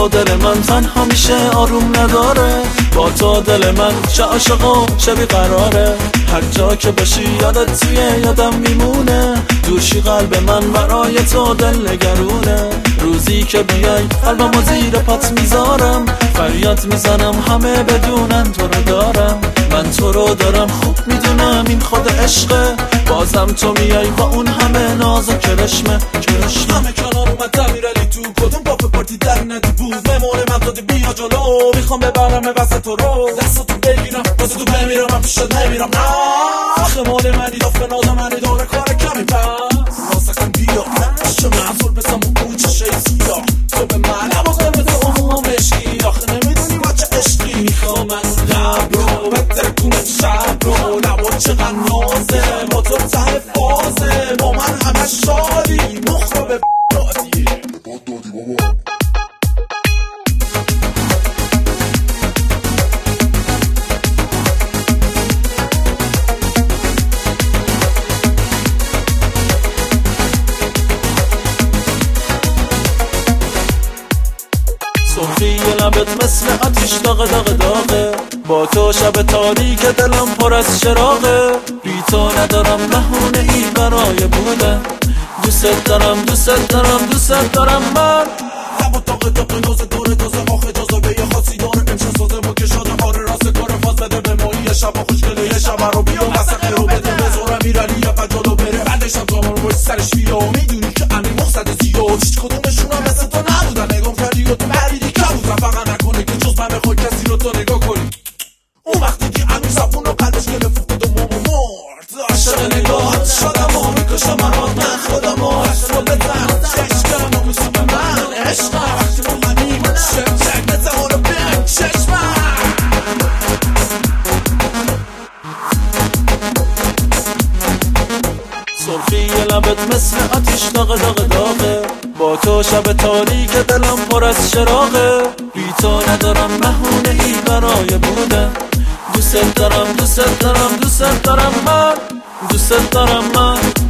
تو دل من تنها میشه آروم نداره، با تو دل من چه عاشق و چه بیقراره. هر جا که باشی یادت توی یادم میمونه، دوشی قلب من برای تو دل نگرونه. روزی که بیای قلبمو زیر پات میذارم، فریاد میزنم همه بدونن تو رو دارم. من تو رو دارم خوب میدونم این خود عشقه، بازم تو میای با اون همه ناز و کرشمه. همه کنار اومد امیرعلی تو کدوم باپ پارتی در ندی بود، ممونه من داده بیا جلو، میخوام ببرم وسط تو رو، دستتو بگیرم واسه تو بمیرم، من پیشت نمیرم. نه آخه مال منی دافه ناز منی داره کار کمی پس ناسخن بیا چه منظور بسم اون چشه سیاه، تو به من نبازم بده عموم عشقی، آخه نمیدونی با چه عشقی میخوام من لب رو بهتر کنه شب رو، نبا چقدر نازه با تو ته فازه، با من همه شادی مخ رو به دادی بابا. صوفی لبت مثل آتیش داغ داغ داغه، با تو شب تاریک دلم پر از چراغه. بی تو ندارم بهونه ای برای بودن، دوست دارم دوست دارم دوست دارم من. لب و داغ داغ نازه داره تازه آخه جازه یه خاصی داره، امشب سازه با که شاده آره راست کار فاز بده به ما یه شب خوشگله یه شب رو بیا مسخه رو بده بذار امیرعلی یه پا جلو بره، بعدشم جامو رو سرش بیا. میدونی که امیر مقصد زیاد هیچ کدومشون هم مثل تو نبودن، نگام کردی و تو پریدی کبودن، فقط نکنه که جز من بخوای کسی رو تو نگاه کنی. اون وقتی که امیر زبون رو قلبش گرفت و مامو مرد، عاشق نگاهت شدم و میکشم من خودم و عشق رو بزن چشکم و گوشم به من عشقم وقتی با منی شمشک بزن رو بین چشمم. صرفی لبت مثل آتیش داغ داغ داغه، با تو شب تاریک دلم پر از چراغه. بی تو ندارم بهونه ای برای بودن، دوست دارم دوست دارم دوست دارم من، دوست دارم من.